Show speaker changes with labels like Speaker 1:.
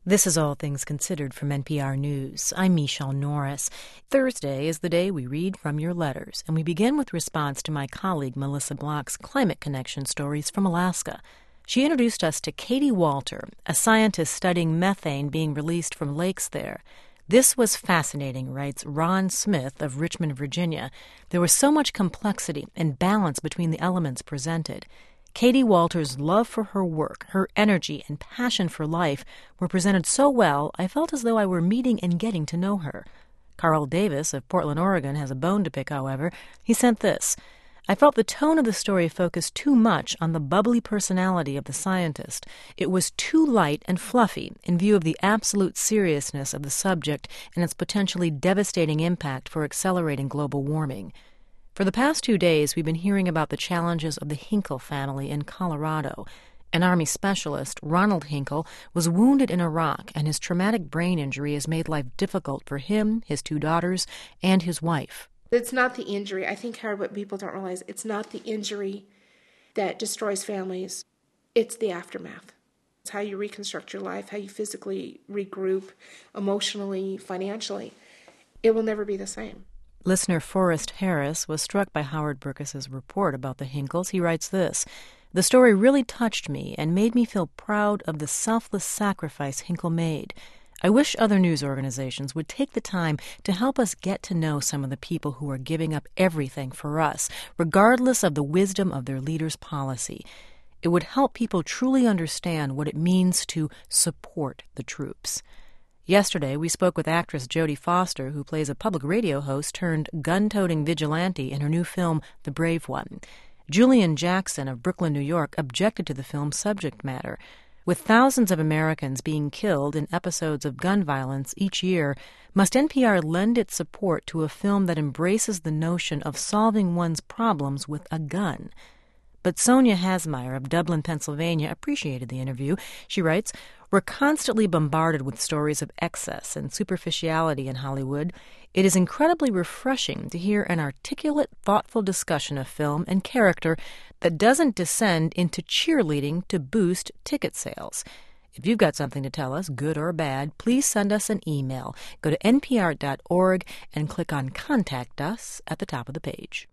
Speaker 1: This is All Things Considered from NPR News. I'm Michelle Norris. Thursday is the day we read from your letters, and we begin with response to my colleague Melissa Block's Climate Connection stories from Alaska. She introduced us to Katie Walter, a scientist studying methane being released from lakes there. This was fascinating, writes Ron Smith of Richmond, Virginia. There was so much complexity and balance between the elements presented. Katie Walter's love for her work, her energy, and passion for life were presented so well, I felt as though I were meeting and getting to know her. Carl Davis of Portland, Oregon, has a bone to pick, however. He sent this. I felt the tone of the story focused too much on the bubbly personality of the scientist. It was too light and fluffy in view of the absolute seriousness of the subject and its potentially devastating impact for accelerating global warming. For the past 2 days, we've been hearing about the challenges of the Hinkle family in Colorado. An Army specialist, Ronald Hinkle, was wounded in Iraq, and his traumatic brain injury has made life difficult for him, his 2 daughters, and his wife.
Speaker 2: It's not the injury. I think, Howard, what people don't realize, it's not the injury that destroys families. It's the aftermath. It's how you reconstruct your life, how you physically regroup, emotionally, financially. It will never be the same.
Speaker 1: Listener Forrest Harris was struck by Howard Burkus's report about the Hinkles. He writes this, "The story really touched me and made me feel proud of the selfless sacrifice Hinkle made. I wish other news organizations would take the time to help us get to know some of the people who are giving up everything for us, regardless of the wisdom of their leaders' policy. It would help people truly understand what it means to support the troops." Yesterday, we spoke with actress Jodie Foster, who plays a public radio host turned gun-toting vigilante in her new film, The Brave One. Julian Jackson of Brooklyn, New York, objected to the film's subject matter. With thousands of Americans being killed in episodes of gun violence each year, must NPR lend its support to a film that embraces the notion of solving one's problems with a gun? But Sonia Hasmeyer of Dublin, Pennsylvania, appreciated the interview. She writes, "We're constantly bombarded with stories of excess and superficiality in Hollywood. It is incredibly refreshing to hear an articulate, thoughtful discussion of film and character that doesn't descend into cheerleading to boost ticket sales. If you've got something to tell us, good or bad, please send us an email. Go to npr.org and click on Contact Us at the top of the page."